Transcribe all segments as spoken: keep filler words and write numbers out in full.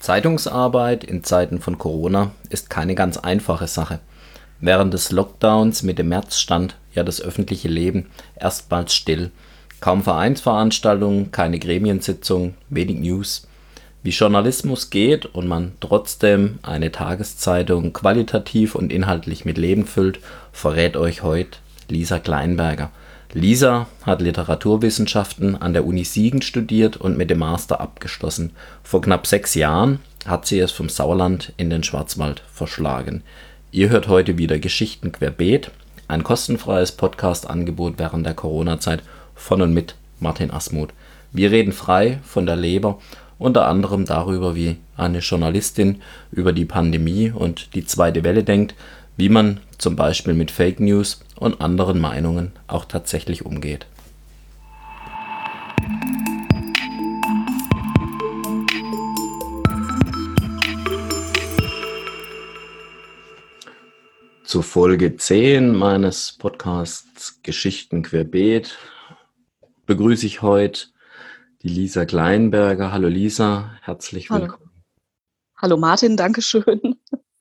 Zeitungsarbeit in Zeiten von Corona ist keine ganz einfache Sache. Während des Lockdowns Mitte März stand ja das öffentliche Leben erstmals still. Kaum Vereinsveranstaltungen, keine Gremiensitzungen, wenig News. Wie Journalismus geht und man trotzdem eine Tageszeitung qualitativ und inhaltlich mit Leben füllt, verrät euch heute Lisa Kleinberger. Lisa hat Literaturwissenschaften an der Uni Siegen studiert und mit dem Master abgeschlossen. Vor knapp sechs Jahren hat sie es vom Sauerland in den Schwarzwald verschlagen. Ihr hört heute wieder Geschichten querbeet, ein kostenfreies Podcast-Angebot während der Corona-Zeit von und mit Martin Asmuth. Wir reden frei von der Leber, unter anderem darüber, wie eine Journalistin über die Pandemie und die zweite Welle denkt, wie man zum Beispiel mit Fake News und anderen Meinungen auch tatsächlich umgeht. Zu Folge zehn meines Podcasts Geschichten querbeet begrüße ich heute die Lisa Kleinberger. Hallo Lisa, herzlich willkommen. Hallo, Hallo Martin, danke schön.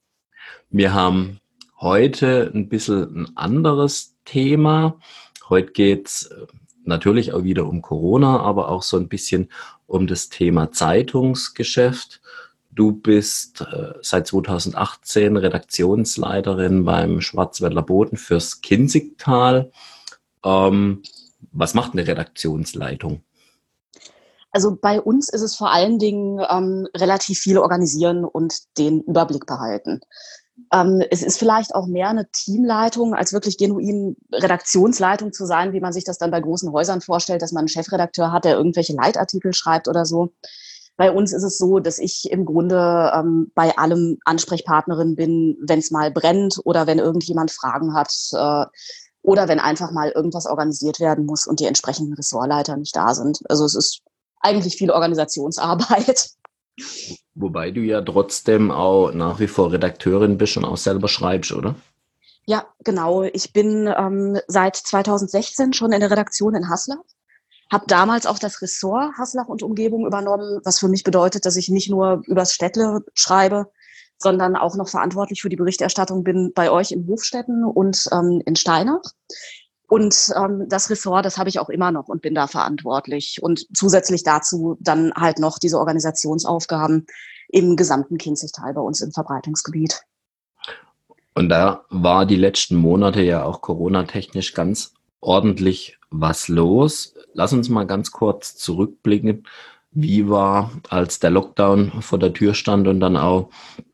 Wir haben heute ein bisschen ein anderes Thema. Heute geht es natürlich auch wieder um Corona, aber auch so ein bisschen um das Thema Zeitungsgeschäft. Du bist äh, seit zweitausendachtzehn Redaktionsleiterin beim Schwarzwälder Boten fürs Kinzigtal. Ähm, was macht eine Redaktionsleitung? Also bei uns ist es vor allen Dingen ähm, relativ viel organisieren und den Überblick behalten. Ähm, es ist vielleicht auch mehr eine Teamleitung, als wirklich genuin Redaktionsleitung zu sein, wie man sich das dann bei großen Häusern vorstellt, dass man einen Chefredakteur hat, der irgendwelche Leitartikel schreibt oder so. Bei uns ist es so, dass ich im Grunde ähm, bei allem Ansprechpartnerin bin, wenn es mal brennt oder wenn irgendjemand Fragen hat äh, oder wenn einfach mal irgendwas organisiert werden muss und die entsprechenden Ressortleiter nicht da sind. Also es ist eigentlich viel Organisationsarbeit. Wobei du ja trotzdem auch nach wie vor Redakteurin bist und auch selber schreibst, oder? Ja, genau. Ich bin ähm, seit zweitausendsechzehn schon in der Redaktion in Haslach. Habe damals auch das Ressort Haslach und Umgebung übernommen, was für mich bedeutet, dass ich nicht nur übers Städtle schreibe, sondern auch noch verantwortlich für die Berichterstattung bin bei euch in Hofstetten und ähm, in Steinach. Und ähm, das Ressort, das habe ich auch immer noch und bin da verantwortlich. Und zusätzlich dazu dann halt noch diese Organisationsaufgaben im gesamten Kinzigtal bei uns im Verbreitungsgebiet. Und da war die letzten Monate ja auch coronatechnisch ganz ordentlich was los. Lass uns mal ganz kurz zurückblicken. Wie war, als der Lockdown vor der Tür stand und dann auch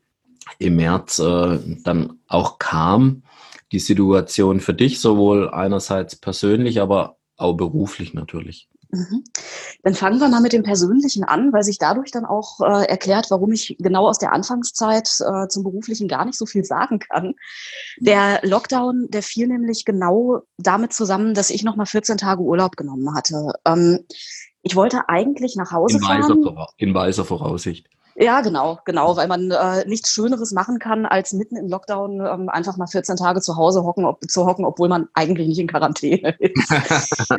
im März äh, dann auch kam, die Situation für dich, sowohl einerseits persönlich, aber auch beruflich natürlich? Mhm. Dann fangen wir mal mit dem Persönlichen an, weil sich dadurch dann auch äh, erklärt, warum ich genau aus der Anfangszeit äh, zum Beruflichen gar nicht so viel sagen kann. Der Lockdown, der fiel nämlich genau damit zusammen, dass ich noch mal vierzehn Tage Urlaub genommen hatte. Ähm, ich wollte eigentlich nach Hause in weiser, fahren. in weiser Voraussicht. Ja, genau, genau, weil man äh, nichts Schöneres machen kann, als mitten im Lockdown ähm, einfach mal vierzehn Tage zu Hause hocken, ob, zu hocken, obwohl man eigentlich nicht in Quarantäne ist.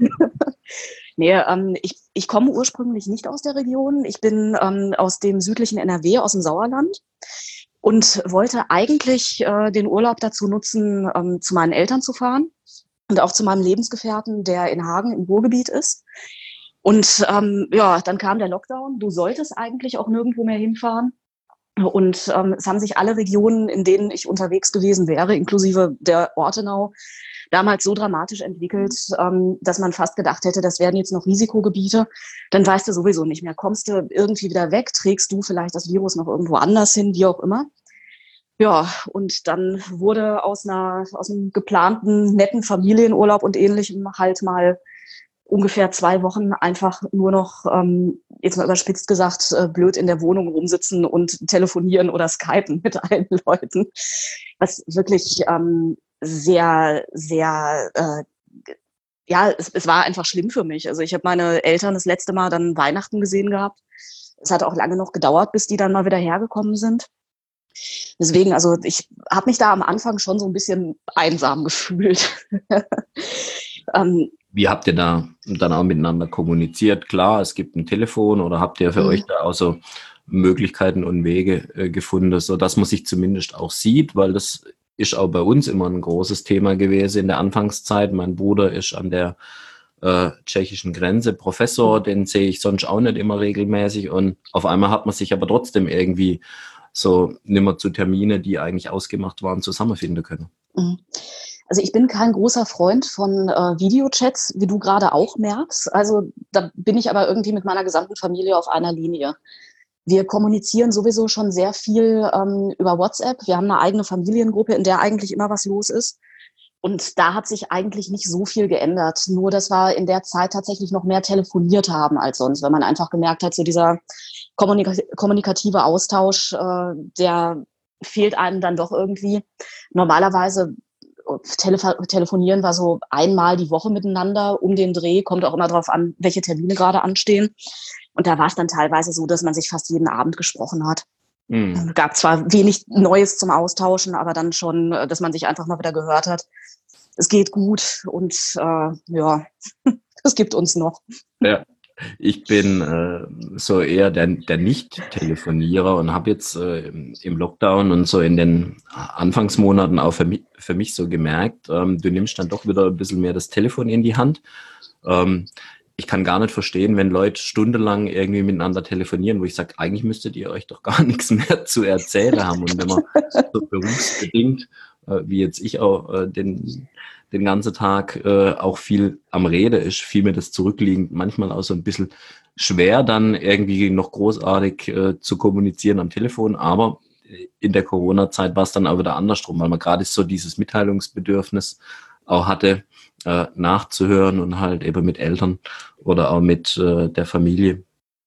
Nee, ähm, ich, ich komme ursprünglich nicht aus der Region. Ich bin ähm, aus dem südlichen N R W, aus dem Sauerland und wollte eigentlich äh, den Urlaub dazu nutzen, ähm, zu meinen Eltern zu fahren und auch zu meinem Lebensgefährten, der in Hagen im Ruhrgebiet ist. Und ähm, ja, dann kam der Lockdown. Du solltest eigentlich auch nirgendwo mehr hinfahren. Und ähm, es haben sich alle Regionen, in denen ich unterwegs gewesen wäre, inklusive der Ortenau, damals so dramatisch entwickelt, ähm, dass man fast gedacht hätte, das werden jetzt noch Risikogebiete. Dann weißt du sowieso nicht mehr. Kommst du irgendwie wieder weg? Trägst du vielleicht das Virus noch irgendwo anders hin? Wie auch immer. Ja, und dann wurde aus einer aus einem geplanten, netten Familienurlaub und Ähnlichem halt mal ungefähr zwei Wochen einfach nur noch, ähm, jetzt mal überspitzt gesagt, äh, blöd in der Wohnung rumsitzen und telefonieren oder skypen mit allen Leuten. Was wirklich ähm, sehr, sehr, äh, ja, es, es war einfach schlimm für mich. Also ich habe meine Eltern das letzte Mal dann Weihnachten gesehen gehabt. Es hat auch lange noch gedauert, bis die dann mal wieder hergekommen sind. Deswegen, also ich habe mich da am Anfang schon so ein bisschen einsam gefühlt. ähm, Wie habt ihr da dann auch miteinander kommuniziert? Klar, es gibt ein Telefon, oder habt ihr für mhm. euch da auch so Möglichkeiten und Wege äh, gefunden, sodass man sich zumindest auch sieht, weil das ist auch bei uns immer ein großes Thema gewesen in der Anfangszeit. Mein Bruder ist an der äh, tschechischen Grenze Professor, den sehe ich sonst auch nicht immer regelmäßig und auf einmal hat man sich aber trotzdem irgendwie so nimmer zu Termine, die eigentlich ausgemacht waren, zusammenfinden können. Also ich bin kein großer Freund von äh, Videochats, wie du gerade auch merkst. Also da bin ich aber irgendwie mit meiner gesamten Familie auf einer Linie. Wir kommunizieren sowieso schon sehr viel ähm, über WhatsApp. Wir haben eine eigene Familiengruppe, in der eigentlich immer was los ist. Und da hat sich eigentlich nicht so viel geändert. Nur, dass wir in der Zeit tatsächlich noch mehr telefoniert haben als sonst, weil man einfach gemerkt hat, so dieser kommunika- kommunikative Austausch, äh, der fehlt einem dann doch irgendwie. Normalerweise telef- telefonieren wir so einmal die Woche miteinander um den Dreh. Kommt auch immer darauf an, welche Termine gerade anstehen. Und da war es dann teilweise so, dass man sich fast jeden Abend gesprochen hat. Mhm. Es gab zwar wenig Neues zum Austauschen, aber dann schon, dass man sich einfach mal wieder gehört hat. Es geht gut und äh, ja, es gibt uns noch. Ja, ich bin äh, so eher der, der Nicht-Telefonierer und habe jetzt äh, im Lockdown und so in den Anfangsmonaten auch für mich, für mich so gemerkt, ähm, du nimmst dann doch wieder ein bisschen mehr das Telefon in die Hand. Ähm, ich kann gar nicht verstehen, wenn Leute stundenlang irgendwie miteinander telefonieren, wo ich sage, eigentlich müsstet ihr euch doch gar nichts mehr zu erzählen haben. Und wenn man so berufsbedingt, äh, wie jetzt ich auch äh, den, den ganzen Tag äh, auch viel am Rede ist, fiel mir das zurückliegend manchmal auch so ein bisschen schwer, dann irgendwie noch großartig äh, zu kommunizieren am Telefon. Aber in der Corona-Zeit war es dann auch wieder andersrum, weil man gerade so dieses Mitteilungsbedürfnis auch hatte, äh, nachzuhören und halt eben mit Eltern oder auch mit äh, der Familie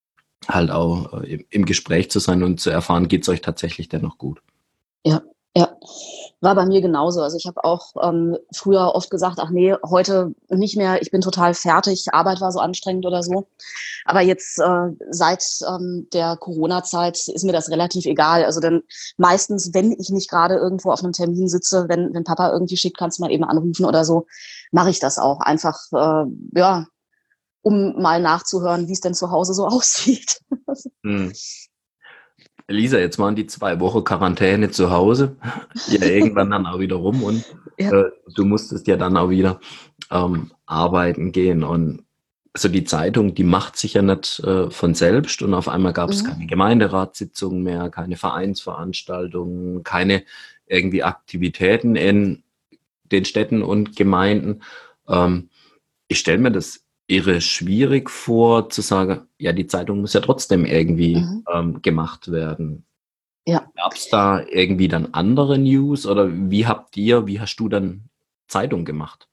halt auch äh, im Gespräch zu sein und zu erfahren, geht es euch tatsächlich denn noch gut? Ja, ja. War bei mir genauso. Also ich habe auch ähm, früher oft gesagt, ach nee, heute nicht mehr, ich bin total fertig, Arbeit war so anstrengend oder so. Aber jetzt äh, seit ähm, der Corona-Zeit ist mir das relativ egal. Also dann meistens, wenn ich nicht gerade irgendwo auf einem Termin sitze, wenn, wenn Papa irgendwie schickt, kannst du mal eben anrufen oder so, mache ich das auch. Einfach, äh, ja, um mal nachzuhören, wie es denn zu Hause so aussieht. Hm. Lisa, jetzt waren die zwei Wochen Quarantäne zu Hause, ja irgendwann dann auch wieder rum und ja. äh, du musstest ja dann auch wieder ähm, arbeiten gehen und so die Zeitung, die macht sich ja nicht äh, von selbst und auf einmal gab es mhm. keine Gemeinderatssitzungen mehr, keine Vereinsveranstaltungen, keine irgendwie Aktivitäten in den Städten und Gemeinden. Ähm, ich stelle mir das irre schwierig vor, zu sagen, ja, die Zeitung muss ja trotzdem irgendwie mhm. ähm, gemacht werden. Ja. Gab es da irgendwie dann andere News oder wie habt ihr, wie hast du dann Zeitung gemacht?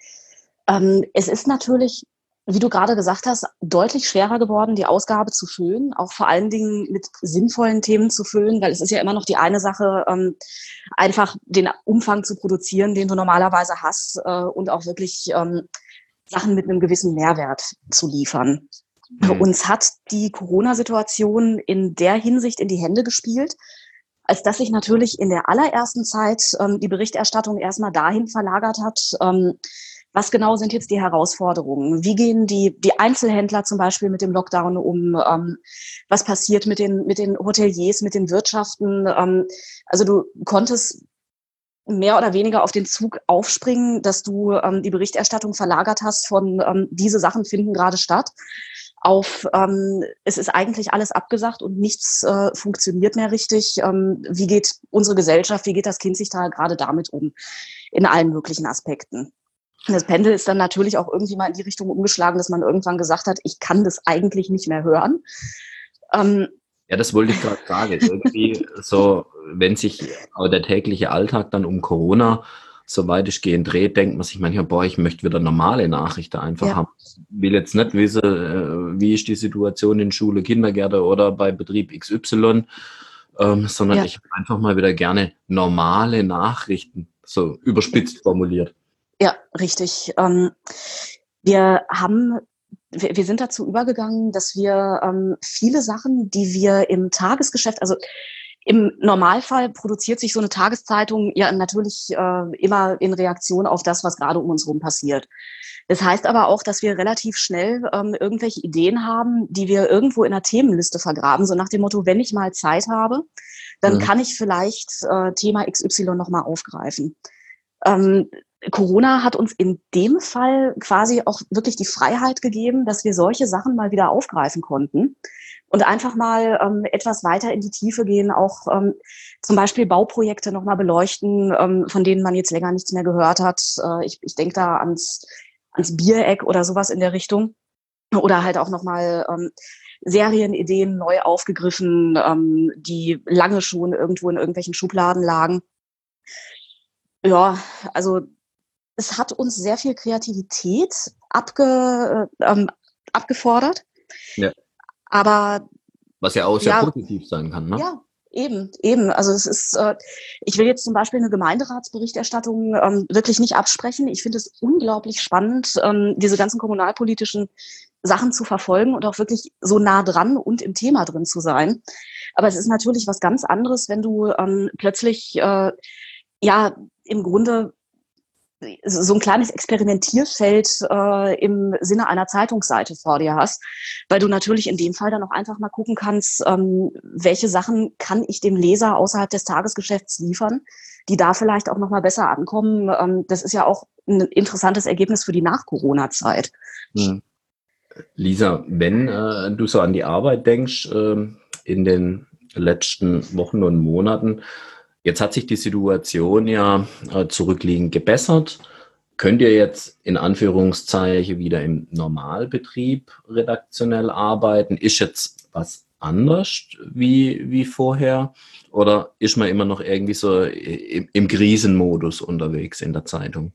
Ähm, es ist natürlich, wie du gerade gesagt hast, deutlich schwerer geworden, die Ausgabe zu füllen, auch vor allen Dingen mit sinnvollen Themen zu füllen, weil es ist ja immer noch die eine Sache, ähm, einfach den Umfang zu produzieren, den du normalerweise hast äh, und auch wirklich ähm, Sachen mit einem gewissen Mehrwert zu liefern. Mhm. Uns hat die Corona-Situation in der Hinsicht in die Hände gespielt, als dass sich natürlich in der allerersten Zeit ähm, die Berichterstattung erstmal dahin verlagert hat, ähm, was genau sind jetzt die Herausforderungen? Wie gehen die, die Einzelhändler zum Beispiel mit dem Lockdown um? Ähm, was passiert mit den, mit den Hoteliers, mit den Wirtschaften? Ähm, also du konntest mehr oder weniger auf den Zug aufspringen, dass du ähm, die Berichterstattung verlagert hast von ähm, diese Sachen finden gerade statt, auf ähm, es ist eigentlich alles abgesagt und nichts äh, funktioniert mehr richtig. Ähm, wie geht unsere Gesellschaft, wie geht das Kind sich da gerade damit um? In allen möglichen Aspekten. Das Pendel ist dann natürlich auch irgendwie mal in die Richtung umgeschlagen, dass man irgendwann gesagt hat, ich kann das eigentlich nicht mehr hören. Ähm, Ja, das wollte ich gerade sagen. Irgendwie so, wenn sich der tägliche Alltag dann um Corona so weitestgehend dreht, denkt man sich manchmal, boah, ich möchte wieder normale Nachrichten einfach ja. haben. Ich will jetzt nicht wissen, wie ist die Situation in Schule, Kindergärten oder bei Betrieb X Y, ähm, sondern ja. ich habe einfach mal wieder gerne normale Nachrichten, so überspitzt formuliert. Ja, richtig. Ähm, wir haben Wir, wir sind dazu übergegangen, dass wir ähm, viele Sachen, die wir im Tagesgeschäft, also Im Normalfall produziert sich so eine Tageszeitung ja natürlich äh, immer in Reaktion auf das, was gerade um uns herum passiert. Das heißt aber auch, dass wir relativ schnell ähm, irgendwelche Ideen haben, die wir irgendwo in einer Themenliste vergraben, so nach dem Motto, wenn ich mal Zeit habe, dann Mhm. kann ich vielleicht äh, Thema X Y nochmal aufgreifen. Ähm, Corona hat uns in dem Fall quasi auch wirklich die Freiheit gegeben, dass wir solche Sachen mal wieder aufgreifen konnten und einfach mal ähm, etwas weiter in die Tiefe gehen, auch ähm, zum Beispiel Bauprojekte nochmal beleuchten, ähm, von denen man jetzt länger nichts mehr gehört hat. Äh, ich ich denke da ans, ans Biereck oder sowas in der Richtung. Oder halt auch nochmal ähm, Serienideen neu aufgegriffen, ähm, die lange schon irgendwo in irgendwelchen Schubladen lagen. Ja, also es hat uns sehr viel Kreativität abge, äh, ähm, abgefordert. Ja. Aber Was ja auch sehr ja, positiv sein kann, ne? ja, eben, eben. Also es ist, äh, ich will jetzt zum Beispiel eine Gemeinderatsberichterstattung ähm, wirklich nicht absprechen. Ich finde es unglaublich spannend, ähm, diese ganzen kommunalpolitischen Sachen zu verfolgen und auch wirklich so nah dran und im Thema drin zu sein. Aber es ist natürlich was ganz anderes, wenn du ähm, plötzlich äh, ja im Grunde so ein kleines Experimentierfeld äh, im Sinne einer Zeitungsseite vor dir hast, weil du natürlich in dem Fall dann auch einfach mal gucken kannst, ähm, welche Sachen kann ich dem Leser außerhalb des Tagesgeschäfts liefern, die da vielleicht auch noch mal besser ankommen. Ähm, das ist ja auch ein interessantes Ergebnis für die Nach-Corona-Zeit. Hm. Lisa, wenn äh, du so an die Arbeit denkst, äh, in den letzten Wochen und Monaten, jetzt hat sich die Situation ja äh, zurückliegend gebessert. Könnt ihr jetzt in Anführungszeichen wieder im Normalbetrieb redaktionell arbeiten? Ist jetzt was anders wie, wie vorher? Oder ist man immer noch irgendwie so im, im Krisenmodus unterwegs in der Zeitung?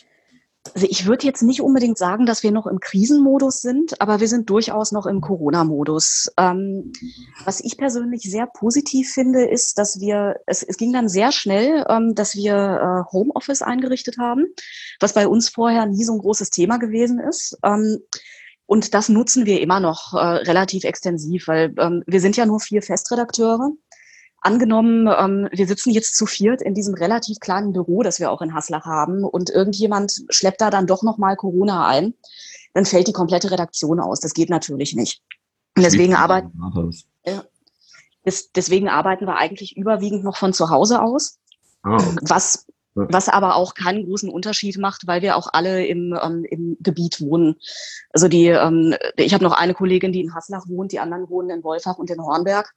Also ich würde jetzt nicht unbedingt sagen, dass wir noch im Krisenmodus sind, aber wir sind durchaus noch im Corona-Modus. Ähm, was ich persönlich sehr positiv finde, ist, dass wir, es, es ging dann sehr schnell, ähm, dass wir äh, Homeoffice eingerichtet haben, was bei uns vorher nie so ein großes Thema gewesen ist. Ähm, und das nutzen wir immer noch äh, relativ extensiv, weil ähm, wir sind ja nur vier Festredakteure. Angenommen, ähm, wir sitzen jetzt zu viert in diesem relativ kleinen Büro, das wir auch in Haslach haben, und irgendjemand schleppt da dann doch nochmal Corona ein, dann fällt die komplette Redaktion aus. Das geht natürlich nicht. Und deswegen, arbeit ja, des, deswegen arbeiten wir eigentlich überwiegend noch von zu Hause aus, Ah, okay. was, was aber auch keinen großen Unterschied macht, weil wir auch alle im, ähm, im Gebiet wohnen. Also die, ähm, ich habe noch eine Kollegin, die in Haslach wohnt, die anderen wohnen in Wolfach und in Hornberg.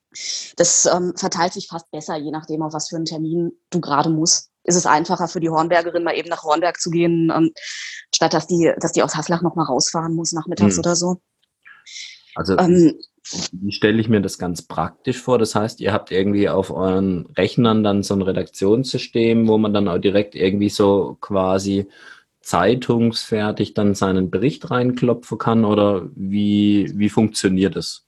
Das ähm, verteilt sich fast besser, je nachdem, auf was für einen Termin du gerade musst. Ist es einfacher für die Hornbergerin, mal eben nach Hornberg zu gehen, ähm, statt dass die, dass die aus Haslach noch mal rausfahren muss nachmittags Hm. oder so. Also Ähm, wie stelle ich mir das ganz praktisch vor? Das heißt, ihr habt irgendwie auf euren Rechnern dann so ein Redaktionssystem, wo man dann auch direkt irgendwie so quasi zeitungsfertig dann seinen Bericht reinklopfen kann, oder wie, wie funktioniert das?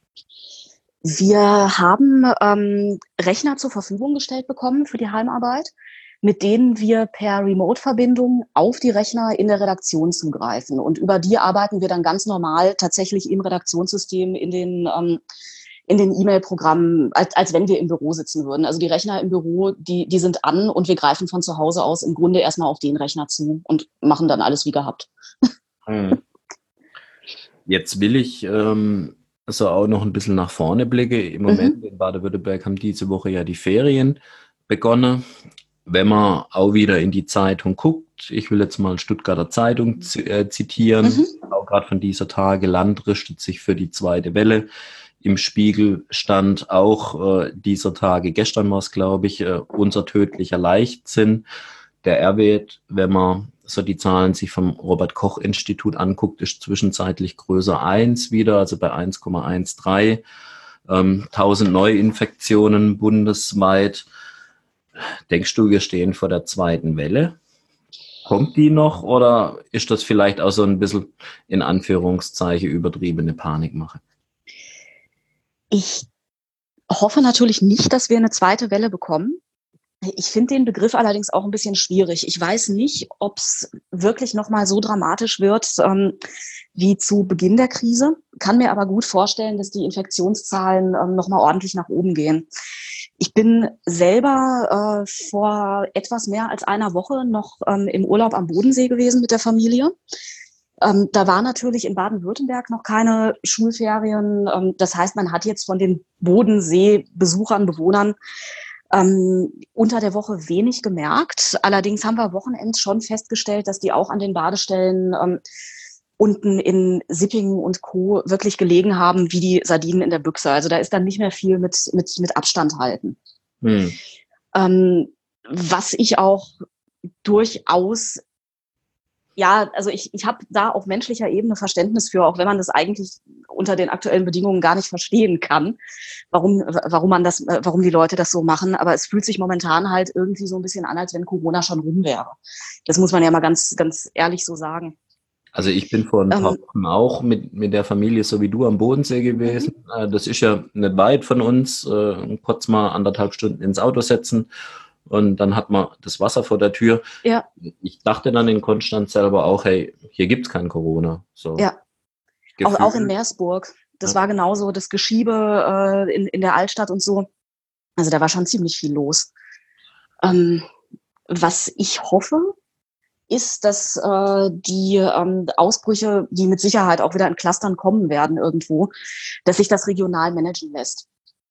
Wir haben ähm, Rechner zur Verfügung gestellt bekommen für die Heimarbeit, mit denen wir per Remote-Verbindung auf die Rechner in der Redaktion zugreifen. Und über die arbeiten wir dann ganz normal tatsächlich im Redaktionssystem in den ähm, in den E-Mail-Programmen, als, als wenn wir im Büro sitzen würden. Also die Rechner im Büro, die, die sind an und wir greifen von zu Hause aus im Grunde erstmal auf den Rechner zu und machen dann alles wie gehabt. Hm. Jetzt will ich ähm, also auch noch ein bisschen nach vorne blicke. Im Moment Mhm. in Baden-Württemberg haben diese Woche ja die Ferien begonnen. Wenn man auch wieder in die Zeitung guckt, ich will jetzt mal Stuttgarter Zeitung z- äh, zitieren, Mhm. auch gerade von dieser Tage, Land rüstet sich für die zweite Welle. Im Spiegel stand auch äh, dieser Tage, gestern war es, glaube ich, äh, unser tödlicher Leichtsinn. Der R-Wert, wenn man so die Zahlen sich vom Robert-Koch-Institut anguckt, ist zwischenzeitlich größer eins wieder, also bei eins Komma dreizehn. Ähm, tausend Neuinfektionen bundesweit. Denkst du, wir stehen vor der zweiten Welle? Kommt die noch, oder ist das vielleicht auch so ein bisschen in Anführungszeichen übertriebene Panikmache? Ich hoffe natürlich nicht, dass wir eine zweite Welle bekommen. Ich finde den Begriff allerdings auch ein bisschen schwierig. Ich weiß nicht, ob es wirklich noch mal so dramatisch wird ähm, wie zu Beginn der Krise. Kann mir aber gut vorstellen, dass die Infektionszahlen ähm, noch mal ordentlich nach oben gehen. Ich bin selber äh, vor etwas mehr als einer Woche noch ähm, im Urlaub am Bodensee gewesen mit der Familie. Ähm, da war natürlich in Baden-Württemberg noch keine Schulferien. Ähm, das heißt, man hat jetzt von den Bodensee-Besuchern, Bewohnern ähm, unter der Woche wenig gemerkt. Allerdings haben wir Wochenends schon festgestellt, dass die auch an den Badestellen ähm, unten in Sippingen und Co. wirklich gelegen haben, wie die Sardinen in der Büchse. Also da ist dann nicht mehr viel mit, mit, mit Abstand halten. Hm. Ähm, was ich auch durchaus, ja, also ich, ich habe da auf menschlicher Ebene Verständnis für, auch wenn man das eigentlich unter den aktuellen Bedingungen gar nicht verstehen kann, warum, warum man das, warum die Leute das so machen. Aber es fühlt sich momentan halt irgendwie so ein bisschen an, als wenn Corona schon rum wäre. Das muss man ja mal ganz, ganz ehrlich so sagen. Also ich bin vor ein paar Ähm, Wochen auch mit, mit der Familie, so wie du, am Bodensee gewesen. Äh, Das ist ja nicht weit von uns. Äh, Kurz mal anderthalb Stunden ins Auto setzen und dann hat man das Wasser vor der Tür. ja, Ich dachte dann in Konstanz selber auch, hey, hier gibt's kein Corona. So ja. Auch, auch in Gefühl. Meersburg. Das Ja. war genauso das Geschiebe äh, in, in der Altstadt und so. Also da war schon ziemlich viel los. Ähm, was ich hoffe, ist, dass äh, die ähm, Ausbrüche, die mit Sicherheit auch wieder in Clustern kommen werden irgendwo, dass sich das regional managen lässt.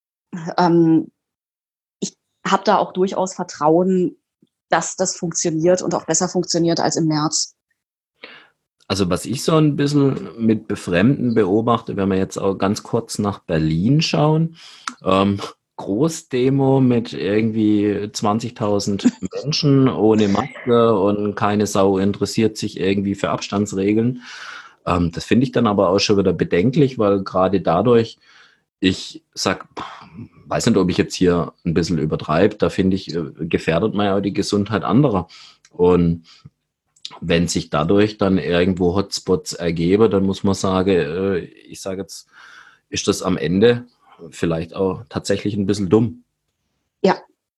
Ähm, ich habe da auch durchaus Vertrauen, dass das funktioniert und auch besser funktioniert als im März. Also was ich so ein bisschen mit Befremden beobachte, wenn wir jetzt auch ganz kurz nach Berlin schauen, ähm, Großdemo mit irgendwie zwanzigtausend Menschen ohne Maske und keine Sau interessiert sich irgendwie für Abstandsregeln. Ähm, das finde ich dann aber auch schon wieder bedenklich, weil gerade dadurch, ich sag, weiß nicht, ob ich jetzt hier ein bisschen übertreibe, da finde ich, äh, gefährdet man ja auch die Gesundheit anderer. Und wenn sich dadurch dann irgendwo Hotspots ergeben, dann muss man sagen, äh, ich sage jetzt, ist das am Ende vielleicht auch tatsächlich ein bisschen dumm. Ja,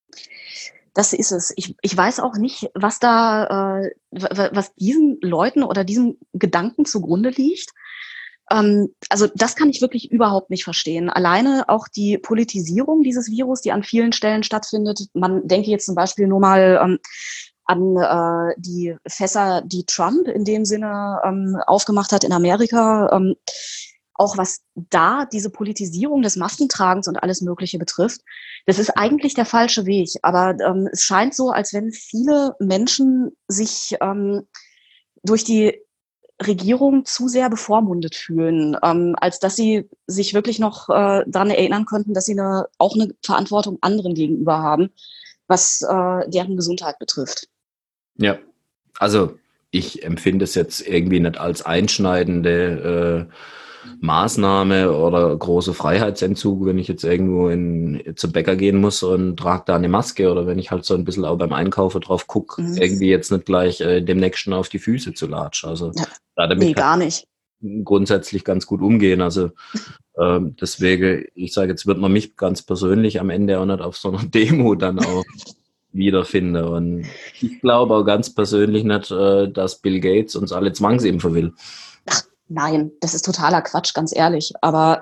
das ist es. Ich, ich weiß auch nicht, was da, äh, wa- was diesen Leuten oder diesem Gedanken zugrunde liegt. Ähm, also das kann ich wirklich überhaupt nicht verstehen. Alleine auch die Politisierung dieses Virus, die an vielen Stellen stattfindet. Man denke jetzt zum Beispiel nur mal ähm, an äh, die Fässer, die Trump in dem Sinne ähm, aufgemacht hat in Amerika. Ähm, auch was da diese Politisierung des Maskentragens und alles Mögliche betrifft. Das ist eigentlich der falsche Weg. Aber ähm, es scheint so, als wenn viele Menschen sich ähm, durch die Regierung zu sehr bevormundet fühlen, ähm, als dass sie sich wirklich noch äh, daran erinnern könnten, dass sie eine, auch eine Verantwortung anderen gegenüber haben, was äh, deren Gesundheit betrifft. Ja, also ich empfinde es jetzt irgendwie nicht als einschneidende äh, Maßnahme oder große Freiheitsentzug, wenn ich jetzt irgendwo in, zum Bäcker gehen muss und trage da eine Maske oder wenn ich halt so ein bisschen auch beim Einkaufen drauf gucke, Mhm. irgendwie jetzt nicht gleich äh, dem Nächsten auf die Füße zu latschen. Also Ja, da damit nee, kann gar nicht. ich grundsätzlich ganz gut umgehen. Also ähm, deswegen, ich sage, jetzt wird man mich ganz persönlich am Ende auch nicht auf so einer Demo dann auch wiederfinden. Und ich glaube auch ganz persönlich nicht, äh, dass Bill Gates uns alle zwangsimpfen will. Nein, das ist totaler Quatsch, ganz ehrlich. Aber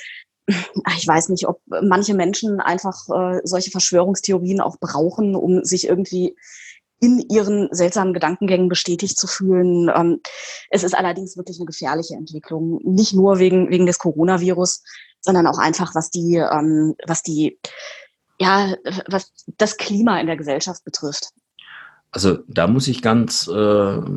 ich weiß nicht, ob manche Menschen einfach äh, solche Verschwörungstheorien auch brauchen, um sich irgendwie in ihren seltsamen Gedankengängen bestätigt zu fühlen. Ähm, es ist allerdings wirklich eine gefährliche Entwicklung. Nicht nur wegen, wegen des Coronavirus, sondern auch einfach, was die, ähm, was die, ja, was das Klima in der Gesellschaft betrifft. Also da muss ich ganz, äh,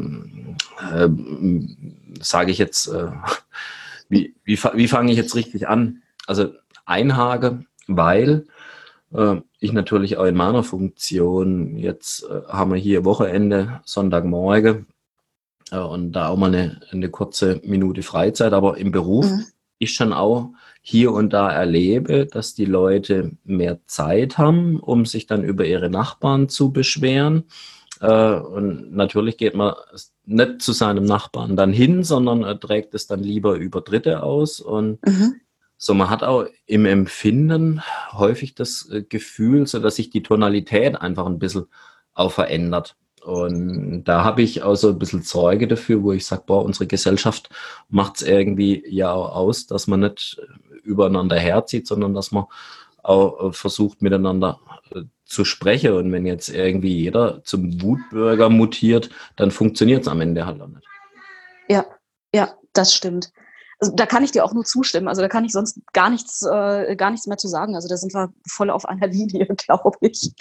äh, sage ich jetzt, äh, wie, wie, fa- wie fange ich jetzt richtig an? Also einhage, weil äh, ich natürlich auch in meiner Funktion, jetzt äh, haben wir hier Wochenende, Sonntagmorgen äh, und da auch mal eine, eine kurze Minute Freizeit, aber im Beruf Mhm. ich schon auch hier und da erlebe, dass die Leute mehr Zeit haben, um sich dann über ihre Nachbarn zu beschweren. Äh, und natürlich geht man nicht zu seinem Nachbarn dann hin, sondern er trägt es dann lieber über Dritte aus. Und Mhm. so, man hat auch im Empfinden häufig das äh, Gefühl, so dass sich die Tonalität einfach ein bisschen auch verändert. Und da habe ich auch so ein bisschen Sorge dafür, wo ich sage, boah, unsere Gesellschaft macht es irgendwie ja auch aus, dass man nicht übereinander herzieht, sondern dass man auch äh, versucht miteinander äh, zu sprechen. Und wenn jetzt irgendwie jeder zum Wutbürger mutiert, dann funktioniert es am Ende halt auch nicht. Ja, ja, das stimmt. Also da kann ich dir auch nur zustimmen. Also da kann ich sonst gar nichts, äh, gar nichts mehr zu sagen. Also da sind wir voll auf einer Linie, glaube ich.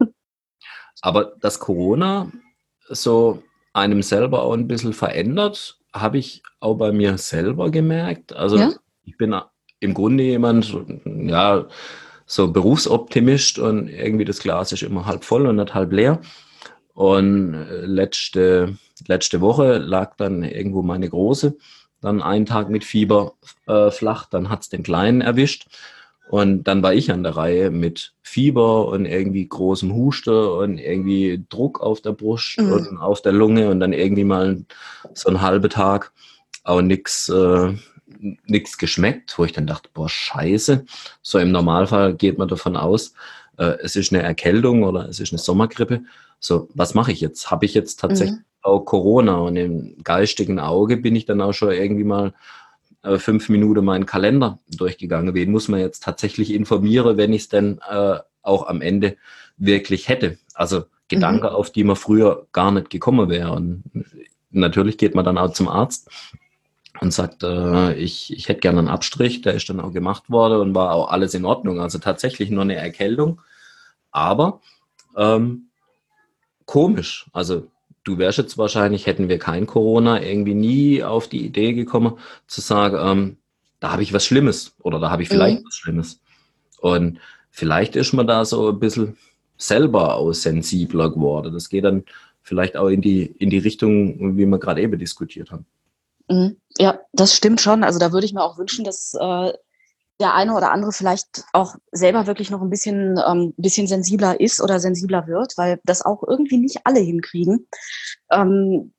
Aber dass Corona so einem selber auch ein bisschen verändert, habe ich auch bei mir selber gemerkt. Also Ja? ich bin im Grunde jemand, ja, so Berufsoptimist und irgendwie das Glas ist immer halb voll und nicht halb leer. Und äh, letzte, letzte Woche lag dann irgendwo meine Große, dann einen Tag mit Fieber äh, flach, dann hat's den Kleinen erwischt. Und dann war ich an der Reihe mit Fieber und irgendwie großem Husten und irgendwie Druck auf der Brust Mhm. und auf der Lunge und dann irgendwie mal so einen halben Tag auch nix, äh, nix geschmeckt, wo ich dann dachte, boah, scheiße. So im Normalfall geht man davon aus, äh, es ist eine Erkältung oder es ist eine Sommergrippe. So, was mache ich jetzt? Habe ich jetzt tatsächlich Mhm. auch Corona? Und im geistigen Auge bin ich dann auch schon irgendwie mal äh, fünf Minuten meinen Kalender durchgegangen. Wen muss man jetzt tatsächlich informieren, wenn ich es denn äh, auch am Ende wirklich hätte? Also Gedanken, Mhm. auf die man früher gar nicht gekommen wäre. Und natürlich geht man dann auch zum Arzt und sagt, äh, ich, ich hätte gerne einen Abstrich. Der ist dann auch gemacht worden und war auch alles in Ordnung. Also tatsächlich nur eine Erkältung. Aber ähm, komisch. Also du wärst jetzt wahrscheinlich, hätten wir kein Corona, irgendwie nie auf die Idee gekommen, zu sagen, ähm, da habe ich was Schlimmes oder da habe ich vielleicht Mhm. was Schlimmes. Und vielleicht ist man da so ein bisschen selber auch sensibler geworden. Das geht dann vielleicht auch in die, in die Richtung, wie wir gerade eben diskutiert haben. Mhm. Ja, das stimmt schon. Also da würde ich mir auch wünschen, dass äh, der eine oder andere vielleicht auch selber wirklich noch ein bisschen, ähm, bisschen sensibler ist oder sensibler wird, weil das auch irgendwie nicht alle hinkriegen. Ähm,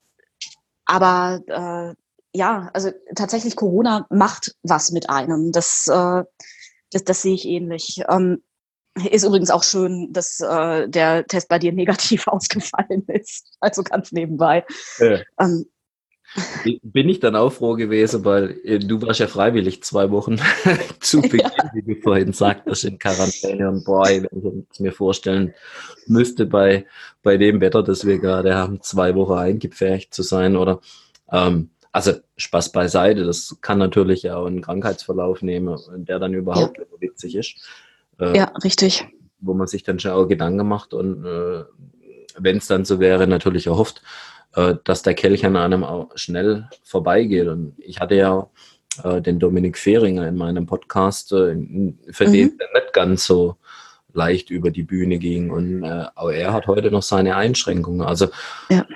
aber äh, ja, also tatsächlich Corona macht was mit einem. Das, äh, das, das sehe ich ähnlich. Ähm, ist übrigens auch schön, dass äh, der Test bei dir negativ ausgefallen ist. Also ganz nebenbei. Ja. Ähm, Bin ich dann auch froh gewesen, weil äh, du warst ja freiwillig zwei Wochen zu Beginn, wie du vorhin sagtest, in Quarantäne. Und boah, wenn ich jetzt mir vorstellen müsste, bei, bei dem Wetter, das wir gerade haben, zwei Wochen eingepfercht zu sein, oder ähm, also Spaß beiseite, das kann natürlich auch einen Krankheitsverlauf nehmen, der dann ja, überhaupt nicht witzig ist, äh, ja, richtig. wo man sich dann schon auch Gedanken macht und äh, wenn es dann so wäre, natürlich erhofft, äh, dass der Kelch an einem auch schnell vorbeigeht. Und ich hatte ja äh, den Dominik Fehringer in meinem Podcast, äh, für den Mhm. der nicht ganz so leicht über die Bühne ging. Und äh, auch er hat heute noch seine Einschränkungen. Also Ja,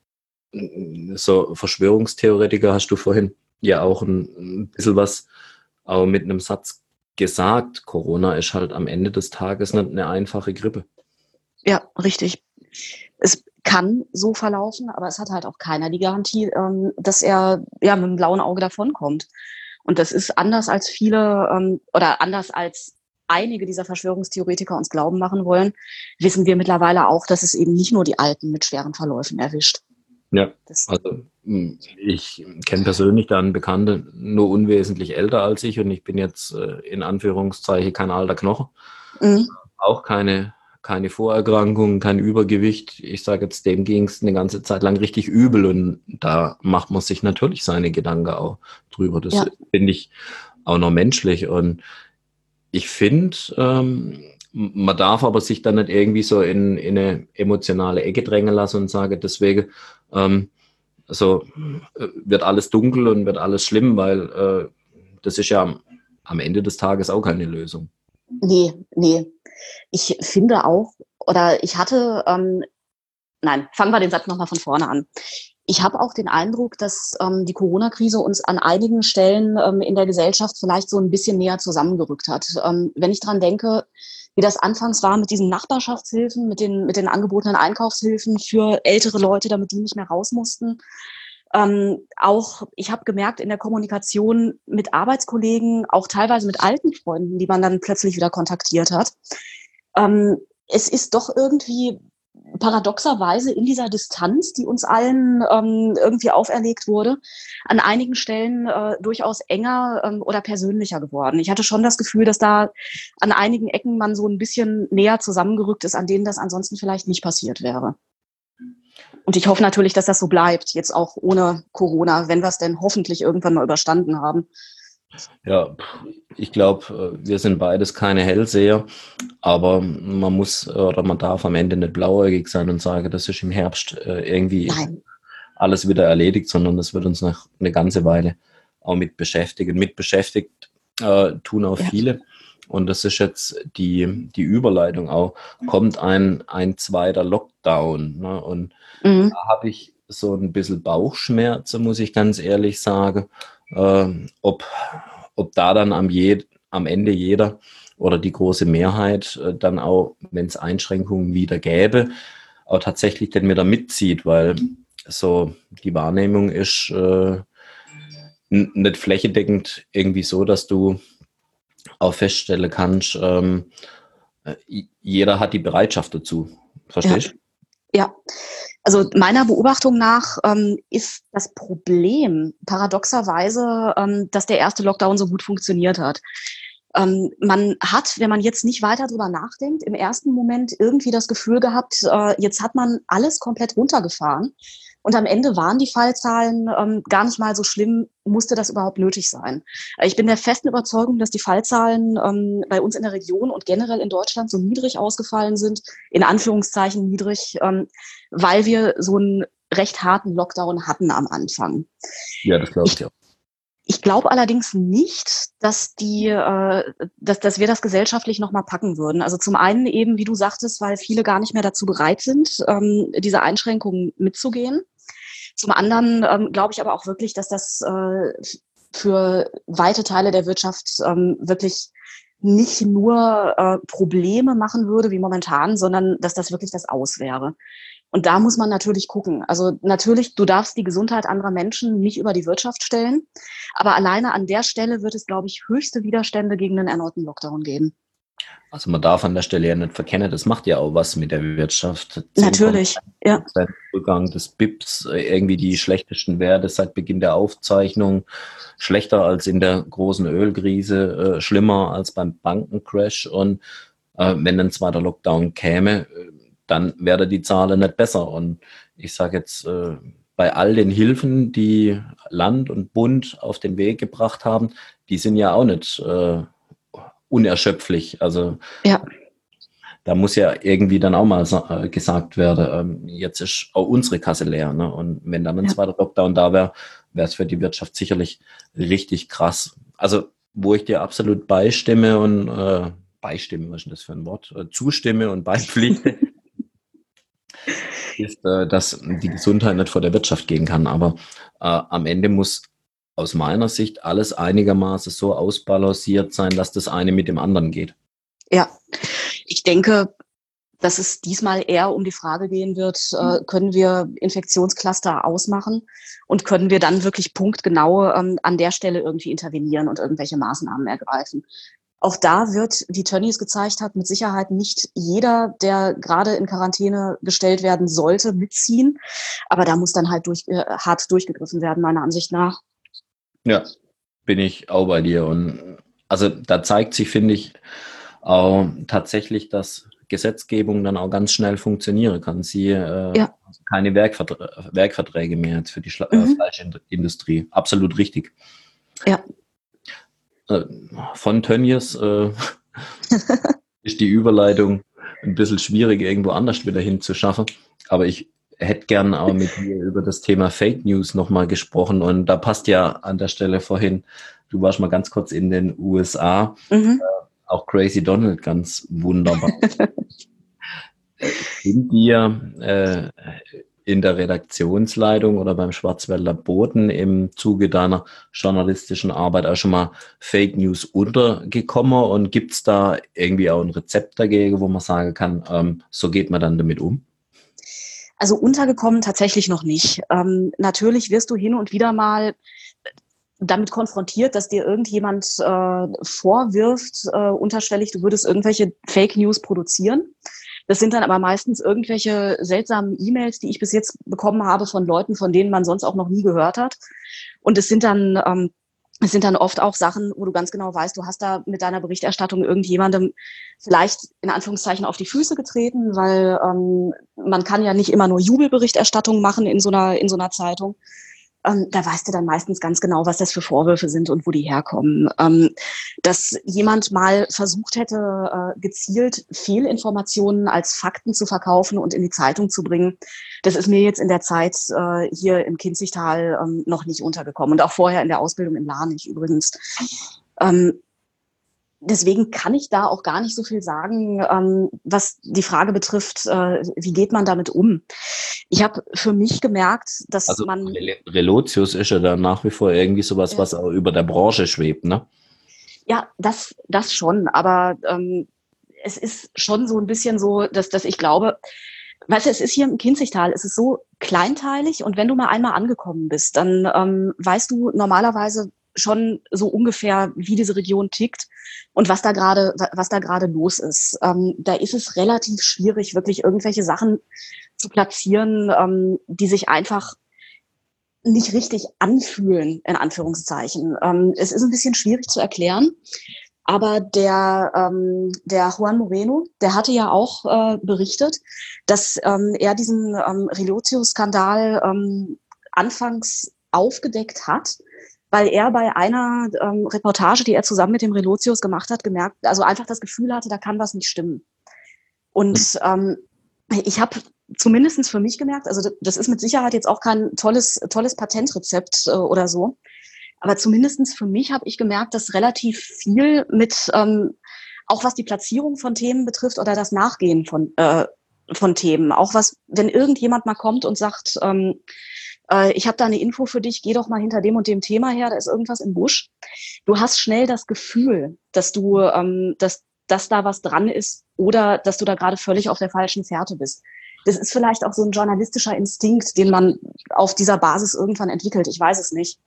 so Verschwörungstheoretiker hast du vorhin ja auch ein, ein bisschen was auch mit einem Satz gesagt. Corona ist halt am Ende des Tages nicht eine einfache Grippe. ja, richtig. Es kann so verlaufen, aber es hat halt auch keiner die Garantie, ähm, dass er ja mit dem blauen Auge davonkommt. Und das ist anders als viele ähm, oder anders als einige dieser Verschwörungstheoretiker uns glauben machen wollen, wissen wir mittlerweile auch, dass es eben nicht nur die Alten mit schweren Verläufen erwischt. Ja, Das, also mh, ich kenne persönlich da einen Bekannten, nur unwesentlich älter als ich und ich bin jetzt äh, in Anführungszeichen kein alter Knochen. mh, Auch keine, keine Vorerkrankungen, kein Übergewicht. Ich sage jetzt, dem ging es eine ganze Zeit lang richtig übel und da macht man sich natürlich seine Gedanken auch drüber. Das ja, finde ich auch noch menschlich und ich finde, ähm, man darf aber sich dann nicht irgendwie so in, in eine emotionale Ecke drängen lassen und sagen, deswegen ähm, also äh, wird alles dunkel und wird alles schlimm, weil äh, das ist ja am, am Ende des Tages auch keine Lösung. nee, nee. Ich finde auch, oder ich hatte, ähm, nein, fangen wir den Satz nochmal von vorne an. Ich habe auch den Eindruck, dass ähm, die Corona-Krise uns an einigen Stellen ähm, in der Gesellschaft vielleicht so ein bisschen näher zusammengerückt hat. Ähm, wenn ich dran denke, wie das anfangs war mit diesen Nachbarschaftshilfen, mit den, mit den angebotenen Einkaufshilfen für ältere Leute, damit die nicht mehr raus mussten. Ähm, auch, ich habe gemerkt, in der Kommunikation mit Arbeitskollegen, auch teilweise mit alten Freunden, die man dann plötzlich wieder kontaktiert hat. Ähm, es ist doch irgendwie paradoxerweise in dieser Distanz, die uns allen ähm, irgendwie auferlegt wurde, an einigen Stellen äh, durchaus enger ähm, oder persönlicher geworden. Ich hatte schon das Gefühl, dass da an einigen Ecken man so ein bisschen näher zusammengerückt ist, an denen das ansonsten vielleicht nicht passiert wäre. Und ich hoffe natürlich, dass das so bleibt, jetzt auch ohne Corona, wenn wir es denn hoffentlich irgendwann mal überstanden haben. Ja, ich glaube, wir sind beides keine Hellseher, aber man muss oder man darf am Ende nicht blauäugig sein und sagen, das ist im Herbst irgendwie Nein. alles wieder erledigt, sondern das wird uns noch eine ganze Weile auch mit beschäftigen. Mit beschäftigt äh, tun auch Ja. viele. Und das ist jetzt die, die Überleitung auch. Kommt ein, ein zweiter Lockdown. Ne? Und mhm. da habe ich so ein bisschen Bauchschmerzen, muss ich ganz ehrlich sagen. Äh, ob, ob da dann am, je, am Ende jeder oder die große Mehrheit äh, dann auch, wenn es Einschränkungen wieder gäbe, auch tatsächlich dann wieder mitzieht, weil so die Wahrnehmung ist äh, n- nicht flächendeckend irgendwie so, dass du auch feststellen kannst, ähm, jeder hat die Bereitschaft dazu. Verstehst du? Ja. ja. Also meiner Beobachtung nach ähm, ist das Problem paradoxerweise, ähm, dass der erste Lockdown so gut funktioniert hat. Ähm, man hat, wenn man jetzt nicht weiter drüber nachdenkt, im ersten Moment irgendwie das Gefühl gehabt, äh, jetzt hat man alles komplett runtergefahren. Und am Ende waren die Fallzahlen ähm, gar nicht mal so schlimm, musste das überhaupt nötig sein. Ich bin der festen Überzeugung, dass die Fallzahlen ähm, bei uns in der Region und generell in Deutschland so niedrig ausgefallen sind, in Anführungszeichen niedrig, ähm, weil wir so einen recht harten Lockdown hatten am Anfang. Ja, das glaube ich, ich auch. Ich glaube allerdings nicht, dass die, äh, dass, dass wir das gesellschaftlich nochmal packen würden. Also zum einen eben, wie du sagtest, weil viele gar nicht mehr dazu bereit sind, ähm, diese Einschränkungen mitzugehen. Zum anderen ähm, glaube ich aber auch wirklich, dass das äh, für weite Teile der Wirtschaft ähm, wirklich nicht nur äh, Probleme machen würde wie momentan, sondern dass das wirklich das Aus wäre. Und da muss man natürlich gucken. Also natürlich, du darfst die Gesundheit anderer Menschen nicht über die Wirtschaft stellen. Aber alleine an der Stelle wird es, glaube ich, höchste Widerstände gegen einen erneuten Lockdown geben. Also man darf an der Stelle ja nicht verkennen, das macht ja auch was mit der Wirtschaft. Natürlich, ja. Rückgang des B I Ps, irgendwie die schlechtesten Werte seit Beginn der Aufzeichnung, schlechter als in der großen Ölkrise, äh, schlimmer als beim Bankencrash. Und äh, wenn ein zweiter Lockdown käme, dann wäre die Zahl nicht besser. Und ich sage jetzt, äh, bei all den Hilfen, die Land und Bund auf den Weg gebracht haben, die sind ja auch nicht äh, unerschöpflich. Also ja. Da muss ja irgendwie dann auch mal sa- gesagt werden, ähm, jetzt ist auch unsere Kasse leer. Ne? Und wenn dann ein ja. zweiter Lockdown da wäre, wäre es für die Wirtschaft sicherlich richtig krass. Also wo ich dir absolut beistimme und äh, beistimme, was ist denn das für ein Wort? Äh, zustimme und beipflichte, ist, äh, dass die Gesundheit nicht vor der Wirtschaft gehen kann. Aber äh, am Ende muss aus meiner Sicht alles einigermaßen so ausbalanciert sein, dass das eine mit dem anderen geht. Ja, ich denke, dass es diesmal eher um die Frage gehen wird, äh, können wir Infektionscluster ausmachen und können wir dann wirklich punktgenau ähm, an der Stelle irgendwie intervenieren und irgendwelche Maßnahmen ergreifen. Auch da wird, wie Tönnies gezeigt hat, mit Sicherheit nicht jeder, der gerade in Quarantäne gestellt werden sollte, mitziehen. Aber da muss dann halt durch, äh, hart durchgegriffen werden, meiner Ansicht nach. Ja, bin ich auch bei dir. Und also da zeigt sich, finde ich, auch tatsächlich, dass Gesetzgebung dann auch ganz schnell funktionieren kann. Sie äh, ja. keine Werkverträge, Werkverträge mehr jetzt für die Schla- mhm. äh, Fleischindustrie. Absolut richtig. Ja. Äh, von Tönnies äh, ist die Überleitung ein bisschen schwierig, irgendwo anders wieder hinzuschaffen. Aber ich hätte gern auch mit dir über das Thema Fake News nochmal gesprochen. Und da passt ja an der Stelle vorhin, du warst mal ganz kurz in den U S A, mhm. äh, auch Crazy Donald ganz wunderbar. Sind dir äh, in der Redaktionsleitung oder beim Schwarzwälder Boten im Zuge deiner journalistischen Arbeit auch schon mal Fake News untergekommen? Und gibt es da irgendwie auch ein Rezept dagegen, wo man sagen kann, ähm, so geht man dann damit um? Also untergekommen tatsächlich noch nicht. Ähm, natürlich wirst du hin und wieder mal damit konfrontiert, dass dir irgendjemand äh, vorwirft, äh, unterschwellig, du würdest irgendwelche Fake News produzieren. Das sind dann aber meistens irgendwelche seltsamen E-Mails, die ich bis jetzt bekommen habe von Leuten, von denen man sonst auch noch nie gehört hat. Und es sind dann, ähm, es sind dann oft auch Sachen, wo du ganz genau weißt, du hast da mit deiner Berichterstattung irgendjemandem vielleicht in Anführungszeichen auf die Füße getreten, weil ähm, man kann ja nicht immer nur Jubelberichterstattung machen in so einer, in so einer Zeitung. Ähm, da weißt du dann meistens ganz genau, was das für Vorwürfe sind und wo die herkommen. Ähm, dass jemand mal versucht hätte, äh, gezielt Fehlinformationen als Fakten zu verkaufen und in die Zeitung zu bringen, das ist mir jetzt in der Zeit äh, hier im Kinzigtal ähm, noch nicht untergekommen. Und auch vorher in der Ausbildung in Lahnich übrigens. Ähm, Deswegen kann ich da auch gar nicht so viel sagen, ähm, was die Frage betrifft, äh, wie geht man damit um? Ich habe für mich gemerkt, dass Also man... Rel- Relotius ist ja dann nach wie vor irgendwie sowas, Ja. was auch über der Branche schwebt, ne? Ja, das, das schon. Aber ähm, es ist schon so ein bisschen so, dass, dass ich glaube, weißt du, es ist hier im Kinzigtal, es ist so kleinteilig und wenn du mal einmal angekommen bist, dann ähm, weißt du normalerweise schon so ungefähr, wie diese Region tickt und was da gerade, was da gerade los ist. Ähm, da ist es relativ schwierig, wirklich irgendwelche Sachen zu platzieren, ähm, die sich einfach nicht richtig anfühlen, in Anführungszeichen. Ähm, es ist ein bisschen schwierig zu erklären, aber der, ähm, der Juan Moreno, der hatte ja auch äh, berichtet, dass ähm, er diesen ähm, Relotio-Skandal ähm, anfangs aufgedeckt hat, weil er bei einer ähm, Reportage, die er zusammen mit dem Relotius gemacht hat, gemerkt, also einfach das Gefühl hatte, da kann was nicht stimmen. Und ähm, ich habe zumindest für mich gemerkt, also das ist mit Sicherheit jetzt auch kein tolles, tolles Patentrezept äh, oder so, aber zumindest für mich habe ich gemerkt, dass relativ viel mit, ähm, auch was die Platzierung von Themen betrifft oder das Nachgehen von, äh, von Themen, auch was, wenn irgendjemand mal kommt und sagt, ähm, äh, ich habe da eine Info für dich, geh doch mal hinter dem und dem Thema her, da ist irgendwas im Busch. Du hast schnell das Gefühl, dass du, ähm, dass, dass da was dran ist oder dass du da gerade völlig auf der falschen Fährte bist. Das ist vielleicht auch so ein journalistischer Instinkt, den man auf dieser Basis irgendwann entwickelt. Ich weiß es nicht.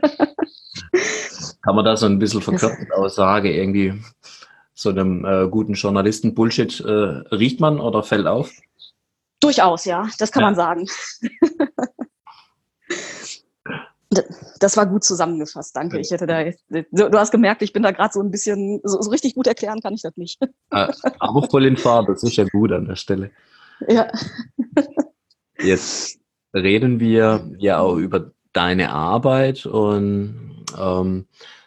Kann man da so ein bisschen verkürzt aussage irgendwie so einem äh, guten Journalisten Bullshit äh, riecht man oder fällt auf? Durchaus, ja, das kann Ja. man sagen. Das war gut zusammengefasst, danke. Ich hätte da, du hast gemerkt, ich bin da gerade so ein bisschen, so, so richtig gut erklären kann ich das nicht. Äh, aber voll in Fahrt, das ist ja gut an der Stelle. Ja. Jetzt reden wir ja auch über deine Arbeit und ähm,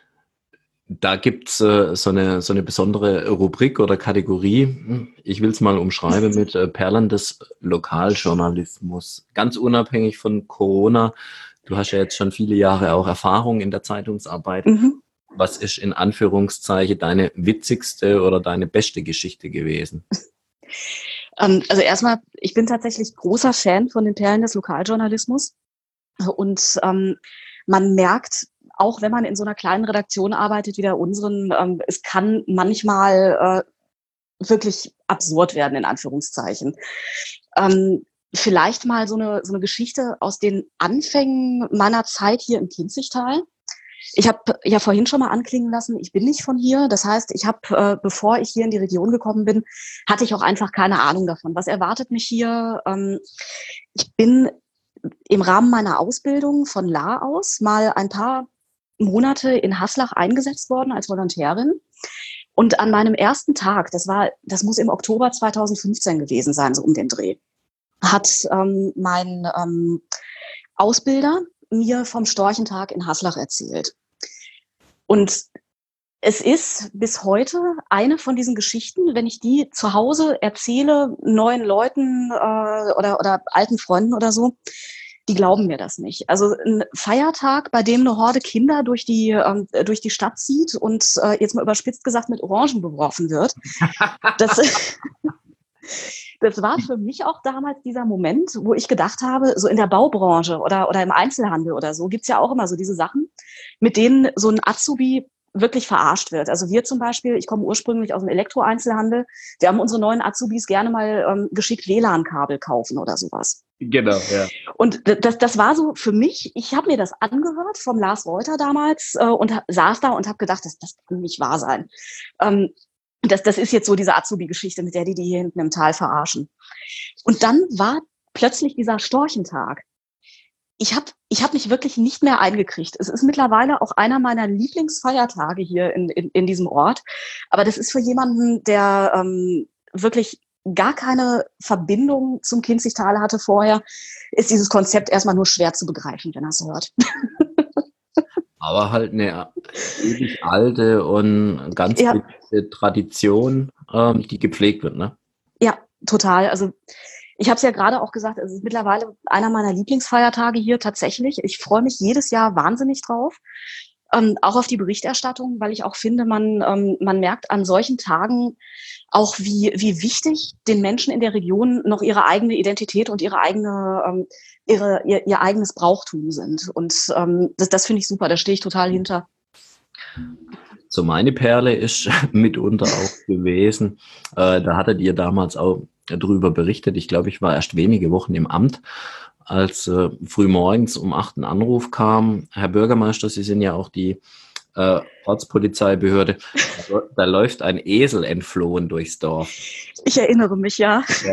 da gibt's äh, so eine so eine besondere Rubrik oder Kategorie. Ich will es mal umschreiben mit äh, Perlen des Lokaljournalismus. Ganz unabhängig von Corona. Du hast ja jetzt schon viele Jahre auch Erfahrung in der Zeitungsarbeit. Mhm. Was ist in Anführungszeichen deine witzigste oder deine beste Geschichte gewesen? Ähm, also erstmal, ich bin tatsächlich großer Fan von den Perlen des Lokaljournalismus. Und ähm, man merkt, auch wenn man in so einer kleinen Redaktion arbeitet wie der unseren, ähm, es kann manchmal äh, wirklich absurd werden, in Anführungszeichen. Ähm, vielleicht mal so eine, so eine Geschichte aus den Anfängen meiner Zeit hier im Kinzigtal. Ich habe ja vorhin schon mal anklingen lassen, ich bin nicht von hier. Das heißt, ich habe, äh, bevor ich hier in die Region gekommen bin, hatte ich auch einfach keine Ahnung davon. Was erwartet mich hier? Ähm, ich bin im Rahmen meiner Ausbildung von La aus mal ein paar Monate in Haslach eingesetzt worden als Volontärin. Und an meinem ersten Tag, das war, das muss im Oktober zweitausendfünfzehn gewesen sein, so um den Dreh, hat ähm, mein ähm, Ausbilder mir vom Storchentag in Haslach erzählt. Und es ist bis heute eine von diesen Geschichten, wenn ich die zu Hause erzähle, neuen Leuten äh, oder, oder alten Freunden oder so, die glauben mir das nicht. Also ein Feiertag, bei dem eine Horde Kinder durch die, ähm, durch die Stadt zieht und äh, jetzt mal überspitzt gesagt mit Orangen beworfen wird, das, das war für mich auch damals dieser Moment, wo ich gedacht habe, so in der Baubranche oder, oder im Einzelhandel oder so, gibt's ja auch immer so diese Sachen, mit denen so ein Azubi wirklich verarscht wird. Also wir zum Beispiel, ich komme ursprünglich aus dem Elektro-Einzelhandel, wir haben unsere neuen Azubis gerne mal ähm, geschickt W L A N-Kabel kaufen oder sowas. Genau, ja. Und das, das war so für mich, ich habe mir das angehört vom Lars Reuter damals äh, und saß da und habe gedacht, das, das kann nicht wahr sein. Ähm, Das, das ist jetzt so diese Azubi-Geschichte, mit der die die hier hinten im Tal verarschen. Und dann war plötzlich dieser Storchentag. Ich habe ich hab mich wirklich nicht mehr eingekriegt. Es ist mittlerweile auch einer meiner Lieblingsfeiertage hier in, in, in diesem Ort. Aber das ist für jemanden, der ähm, wirklich gar keine Verbindung zum Kinzigtal hatte vorher, ist dieses Konzept erstmal nur schwer zu begreifen, wenn er es hört. Aber halt eine ewig alte und ganz Ja. beliebte Tradition, ähm, die gepflegt wird, ne? Ja, total. Also ich habe es ja gerade auch gesagt, es ist mittlerweile einer meiner Lieblingsfeiertage hier tatsächlich. Ich freue mich jedes Jahr wahnsinnig drauf, ähm, auch auf die Berichterstattung, weil ich auch finde, man, ähm, man merkt an solchen Tagen auch, wie, wie wichtig den Menschen in der Region noch ihre eigene Identität und ihre eigene, ähm, ihre, ihr, ihr eigenes Brauchtum sind. Und ähm, das, das finde ich super, da stehe ich total hinter. So meine Perle ist mitunter auch gewesen, äh, da hattet ihr damals auch drüber berichtet, ich glaube, ich war erst wenige Wochen im Amt, als äh, frühmorgens um acht ein Anruf kam, Herr Bürgermeister, Sie sind ja auch die äh, Ortspolizeibehörde, da, da läuft ein Esel entflohen durchs Dorf. Ich erinnere mich, ja. Ja.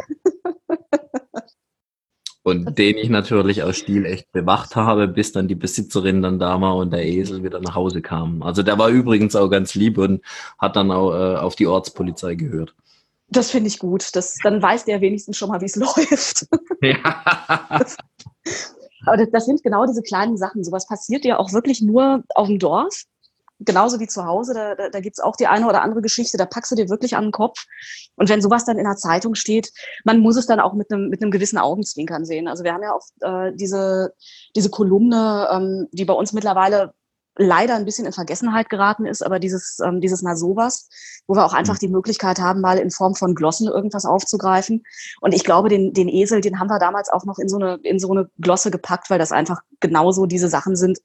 Und den ich natürlich aus Stil echt bewacht habe, bis dann die Besitzerin dann da war und der Esel wieder nach Hause kam. Also der war übrigens auch ganz lieb und hat dann auch äh, auf die Ortspolizei gehört. Das finde ich gut. Das, dann weiß der wenigstens schon mal, wie es läuft. Ja. Das, aber das, das sind genau diese kleinen Sachen. Sowas passiert ja auch wirklich nur auf dem Dorf. Genauso wie zu Hause, da, da, da gibt es auch die eine oder andere Geschichte, da packst du dir wirklich an den Kopf. Und wenn sowas dann in der Zeitung steht, man muss es dann auch mit einem mit einem gewissen Augenzwinkern sehen. Also wir haben ja auch äh, diese, diese Kolumne, ähm, die bei uns mittlerweile leider ein bisschen in Vergessenheit geraten ist, aber dieses, ähm, dieses Mal sowas, wo wir auch einfach die Möglichkeit haben, mal in Form von Glossen irgendwas aufzugreifen. Und ich glaube, den, den Esel, den haben wir damals auch noch in so eine, in so eine Glosse gepackt, weil das einfach genauso diese Sachen sind.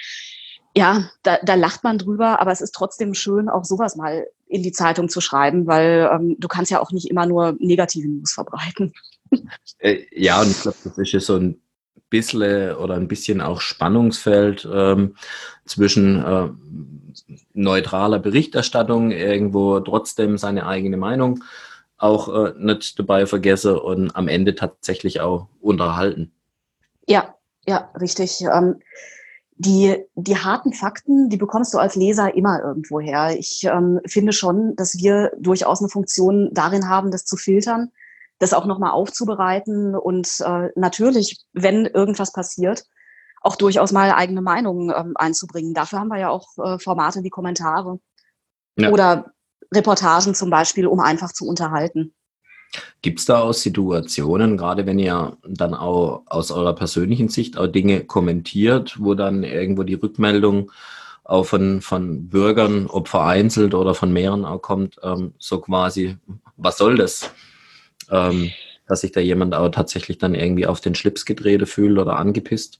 Ja, da, da lacht man drüber, aber es ist trotzdem schön, auch sowas mal in die Zeitung zu schreiben, weil ähm, du kannst ja auch nicht immer nur negative News verbreiten. Äh, ja, und ich glaube, das ist ja so ein bisschen oder ein bisschen auch Spannungsfeld ähm, zwischen äh, neutraler Berichterstattung, irgendwo trotzdem seine eigene Meinung auch äh, nicht dabei vergesse und am Ende tatsächlich auch unterhalten. Ja, ja, richtig. Ähm, Die, die harten Fakten, die bekommst du als Leser immer irgendwo her. Ich ähm, finde schon, dass wir durchaus eine Funktion darin haben, das zu filtern, das auch nochmal aufzubereiten und äh, natürlich, wenn irgendwas passiert, auch durchaus mal eigene Meinungen ähm, einzubringen. Dafür haben wir ja auch äh, Formate wie Kommentare Ja. oder Reportagen zum Beispiel, um einfach zu unterhalten. Gibt es da auch Situationen, gerade wenn ihr dann auch aus eurer persönlichen Sicht auch Dinge kommentiert, wo dann irgendwo die Rückmeldung auch von, von Bürgern, ob vereinzelt oder von mehreren auch kommt, ähm, so quasi, was soll das? Ähm, dass sich da jemand auch tatsächlich dann irgendwie auf den Schlips gedreht fühlt oder angepisst?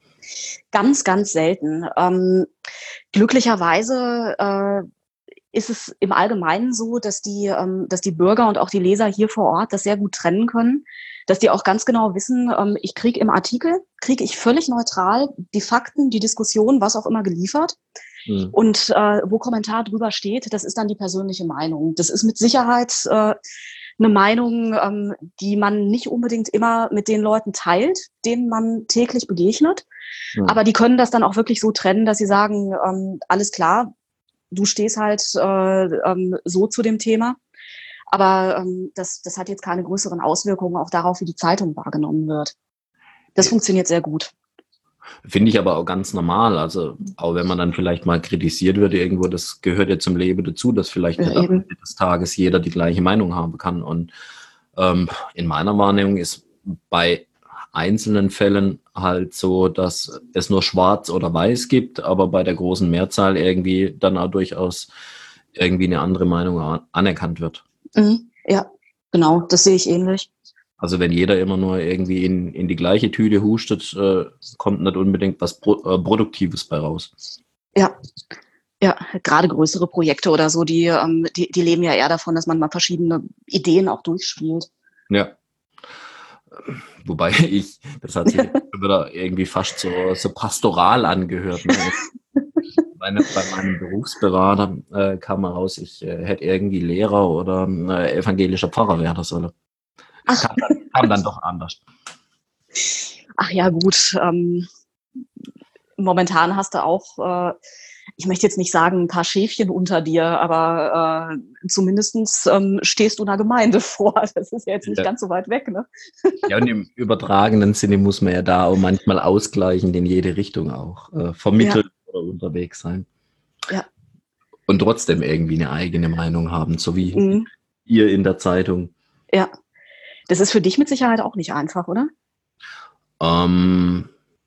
Ganz, ganz selten. Ähm, glücklicherweise äh, ist es im Allgemeinen so, dass die, ähm, dass die Bürger und auch die Leser hier vor Ort das sehr gut trennen können, dass die auch ganz genau wissen, ähm, ich kriege im Artikel, kriege ich völlig neutral die Fakten, die Diskussion, was auch immer geliefert. Hm. Und äh, wo Kommentar drüber steht, das ist dann die persönliche Meinung. Das ist mit Sicherheit äh, eine Meinung, ähm, die man nicht unbedingt immer mit den Leuten teilt, denen man täglich begegnet. Hm. Aber die können das dann auch wirklich so trennen, dass sie sagen, ähm, alles klar, du stehst halt äh, ähm, so zu dem Thema. Aber ähm, das, das hat jetzt keine größeren Auswirkungen auch darauf, wie die Zeitung wahrgenommen wird. Das ja. funktioniert sehr gut. Finde ich aber auch ganz normal. Also auch wenn man dann vielleicht mal kritisiert wird irgendwo, das gehört ja zum Leben dazu, dass vielleicht ja, am Ende des Tages jeder die gleiche Meinung haben kann. Und ähm, in meiner Wahrnehmung ist bei einzelnen Fällen halt so, dass es nur schwarz oder weiß gibt, aber bei der großen Mehrzahl irgendwie dann auch durchaus irgendwie eine andere Meinung anerkannt wird. Mhm. Ja, genau, das sehe ich ähnlich. Also wenn jeder immer nur irgendwie in, in die gleiche Tüte hustet, äh, kommt nicht unbedingt was Pro, äh, Produktives bei raus. Ja, ja, gerade größere Projekte oder so, die, ähm, die, die leben ja eher davon, dass man mal verschiedene Ideen auch durchspielt. Ja. Wobei ich, das hat sich wieder irgendwie fast so, so pastoral angehört. Ne? Meine, bei meinem Berufsberater äh, kam heraus, ich äh, hätte irgendwie Lehrer oder äh, evangelischer Pfarrer werden sollen. Ach, Kam dann, kam dann doch anders. ach ja, gut. Ähm, momentan hast du auch, äh, ich möchte jetzt nicht sagen, ein paar Schäfchen unter dir, aber äh, zumindest ähm, stehst du einer Gemeinde vor. Das ist ja jetzt nicht Ja. ganz so weit weg, ne? Ja, und im übertragenen Sinne muss man ja da auch manchmal ausgleichend in jede Richtung auch äh, vermitteln Ja, oder unterwegs sein. ja. Und trotzdem irgendwie eine eigene Meinung haben, so wie Mhm. ihr in der Zeitung. Ja. Das ist für dich mit Sicherheit auch nicht einfach, oder? Ähm,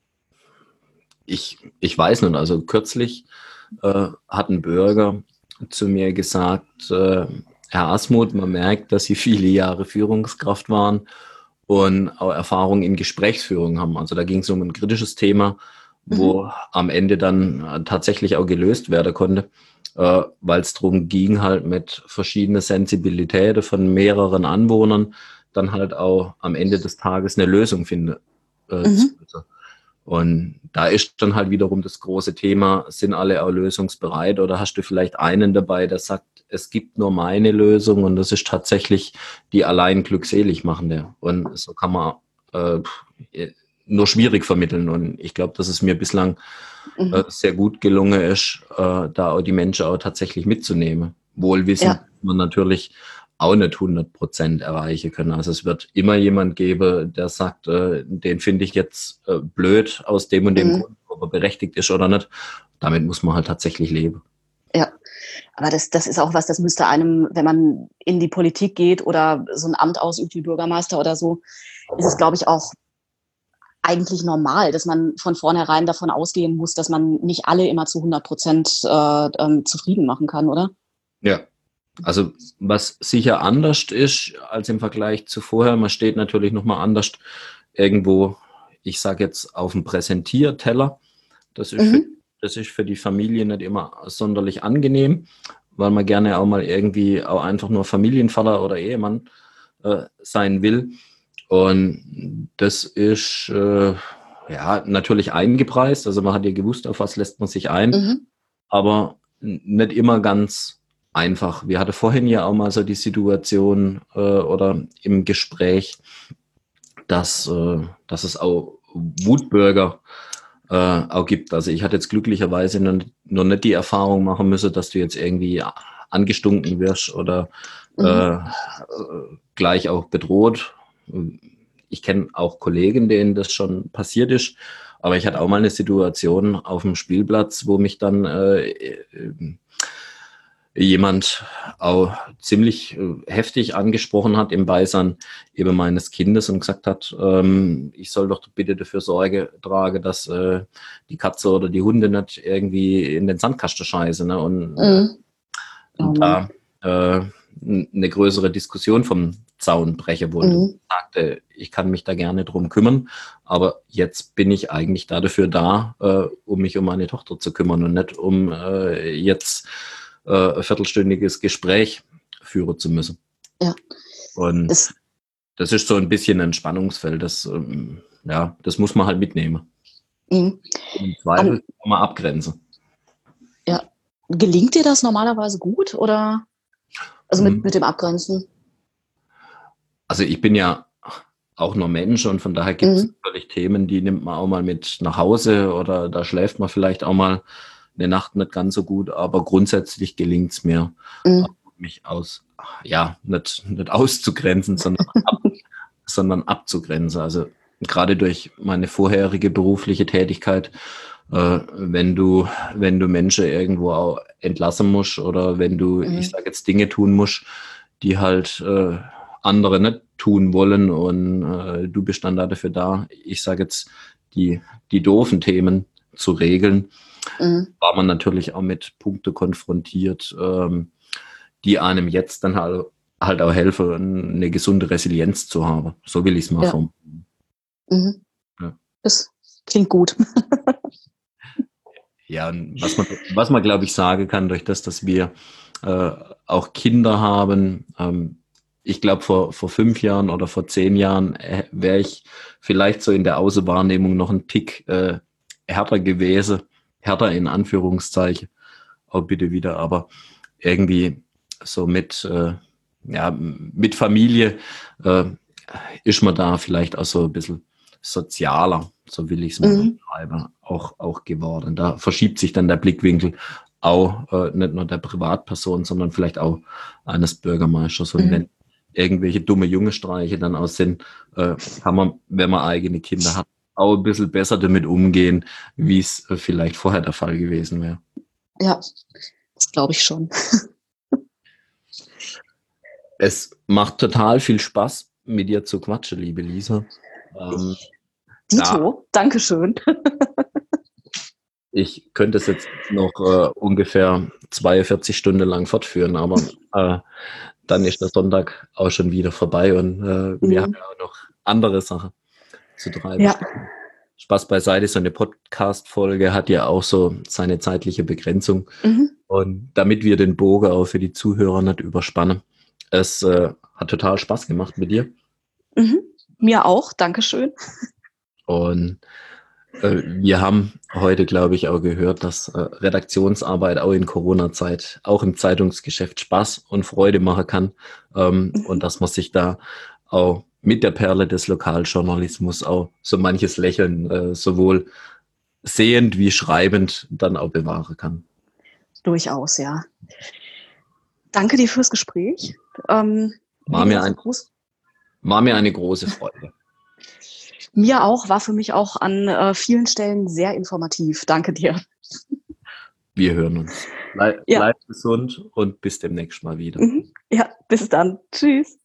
ich, ich weiß nicht, also kürzlich äh, hat ein Bürger zu mir gesagt, äh, Herr Asmuth, man merkt, dass Sie viele Jahre Führungskraft waren und auch Erfahrung in Gesprächsführung haben. Also da ging es um ein kritisches Thema, wo Mhm. am Ende dann äh, tatsächlich auch gelöst werden konnte, äh, weil es darum ging, halt mit verschiedenen Sensibilitäten von mehreren Anwohnern dann halt auch am Ende des Tages eine Lösung finden äh, zu Mhm. müssen. Und da ist dann halt wiederum das große Thema, sind alle auch lösungsbereit oder hast du vielleicht einen dabei, der sagt, es gibt nur meine Lösung und das ist tatsächlich die allein glückselig machende. Und so kann man äh, nur schwierig vermitteln. Und ich glaube, dass es mir bislang äh, Mhm. sehr gut gelungen ist, äh, da auch die Menschen auch tatsächlich mitzunehmen. Wohlwissend, Ja. man natürlich auch nicht hundert Prozent erreichen können. Also es wird immer jemand geben, der sagt, äh, den finde ich jetzt äh, blöd aus dem und dem Mhm. Grund, ob er berechtigt ist oder nicht. Damit muss man halt tatsächlich leben. Ja. Aber das, das ist auch was, das müsste einem, wenn man in die Politik geht oder so ein Amt ausübt wie Bürgermeister oder so, ist es, glaube ich, auch eigentlich normal, dass man von vornherein davon ausgehen muss, dass man nicht alle immer zu hundert Prozent äh, ähm, zufrieden machen kann, oder? Ja, also was sicher anders ist als im Vergleich zu vorher, man steht natürlich nochmal anders irgendwo, ich sage jetzt auf dem Präsentierteller. Das ist für, Mhm. das ist für die Familie nicht immer sonderlich angenehm, weil man gerne auch mal irgendwie auch einfach nur Familienvater oder Ehemann äh, sein will. Und das ist äh, ja natürlich eingepreist. Also man hat ja gewusst, auf was lässt man sich ein, Mhm. aber n- nicht immer ganz einfach. Wir hatten vorhin ja auch mal so die Situation äh, oder im Gespräch, dass, äh, dass es auch Wutbürger äh, auch gibt. Also ich hatte jetzt glücklicherweise noch, noch nicht die Erfahrung machen müssen, dass du jetzt irgendwie angestunken wirst oder Mhm. äh, gleich auch bedroht. Ich kenne auch Kollegen, denen das schon passiert ist, aber ich hatte auch mal eine Situation auf dem Spielplatz, wo mich dann äh, äh, jemand auch ziemlich äh, heftig angesprochen hat im Beisein eben meines Kindes und gesagt hat, ähm, ich soll doch bitte dafür Sorge tragen, dass äh, die Katze oder die Hunde nicht irgendwie in den Sandkasten scheißen. Ne? Und, äh, Mhm. Oh und Mann. da äh, eine größere Diskussion vom Zaun brechen wollte. Und Mhm. sagte, ich kann mich da gerne drum kümmern, aber jetzt bin ich eigentlich da dafür da, äh, um mich um meine Tochter zu kümmern und nicht um äh, jetzt äh, ein viertelstündiges Gespräch führen zu müssen. Ja. Und Das, das ist so ein bisschen ein Spannungsfeld, das, ähm, ja, das muss man halt mitnehmen. mhm. Und im Zweifel Ähm, kann man abgrenzen. ja. Gelingt dir das normalerweise gut oder also mit, Mhm. mit dem Abgrenzen? Also ich bin ja auch nur Mensch und von daher gibt es Mhm. natürlich Themen, die nimmt man auch mal mit nach Hause oder da schläft man vielleicht auch mal eine Nacht nicht ganz so gut, aber grundsätzlich gelingt es mir, Mhm. mich aus, ja, nicht, nicht auszugrenzen, sondern, ab, sondern abzugrenzen. Also gerade durch meine vorherige berufliche Tätigkeit, äh, wenn du, wenn du Menschen irgendwo auch entlassen musst oder wenn du, ich Mhm. sage jetzt Dinge tun musst, die halt äh, andere nicht tun wollen und äh, du bist dann da dafür da, ich sage jetzt die, die doofen Themen zu regeln, Mhm. war man natürlich auch mit Punkten konfrontiert, ähm, die einem jetzt dann halt, halt auch helfen, eine gesunde Resilienz zu haben. So will ich es mal Ja. formulieren. Mhm. Ja, Das klingt gut. ja und was man, was man glaube ich sagen kann, durch das, dass wir äh, auch Kinder haben, ähm, ich glaube vor, vor fünf Jahren oder vor zehn Jahren äh, wäre ich vielleicht so in der Außenwahrnehmung noch ein Tick äh, härter gewesen, härter in Anführungszeichen, auch bitte wieder, aber irgendwie so mit, äh, ja, mit Familie äh, ist man da vielleicht auch so ein bisschen sozialer, so will ich es mal Mhm. beschreiben, auch, auch geworden. Da verschiebt sich dann der Blickwinkel auch äh, nicht nur der Privatperson, sondern vielleicht auch eines Bürgermeisters. Und Mhm. wenn irgendwelche dumme Junge-Streiche dann auch sind, äh, kann man, wenn man eigene Kinder hat, auch ein bisschen besser damit umgehen, wie es äh, vielleicht vorher der Fall gewesen wäre. Ja, das glaube ich schon. Es macht total viel Spaß, mit dir zu quatschen, liebe Lisa. Ähm, ja, Dito, Dankeschön. ich könnte es jetzt noch äh, ungefähr zweiundvierzig Stunden lang fortführen, aber äh, dann ist der Sonntag auch schon wieder vorbei und äh, wir haben Mhm. ja auch noch andere Sachen zu treiben. Ja, Spaß beiseite, so eine Podcast-Folge hat ja auch so seine zeitliche Begrenzung. mhm. Und damit wir den Bogen auch für die Zuhörer nicht überspannen, es äh, hat total Spaß gemacht mit dir. Mhm. Mir auch, Dankeschön. Und äh, wir haben heute, glaube ich, auch gehört, dass äh, Redaktionsarbeit auch in Corona-Zeit, auch im Zeitungsgeschäft Spaß und Freude machen kann. Ähm, Mhm. und dass man sich da auch mit der Perle des Lokaljournalismus auch so manches Lächeln äh, sowohl sehend wie schreibend dann auch bewahren kann. Durchaus, ja. Danke dir fürs Gespräch. Ähm, wie War mir, gesagt, ein, Gruß. war mir eine große Freude. Mir auch, war für mich auch an äh, vielen Stellen sehr informativ. Danke dir. Wir hören uns. Bleib, Ja, bleib gesund und bis demnächst mal wieder. mhm. Ja, bis dann. Tschüss.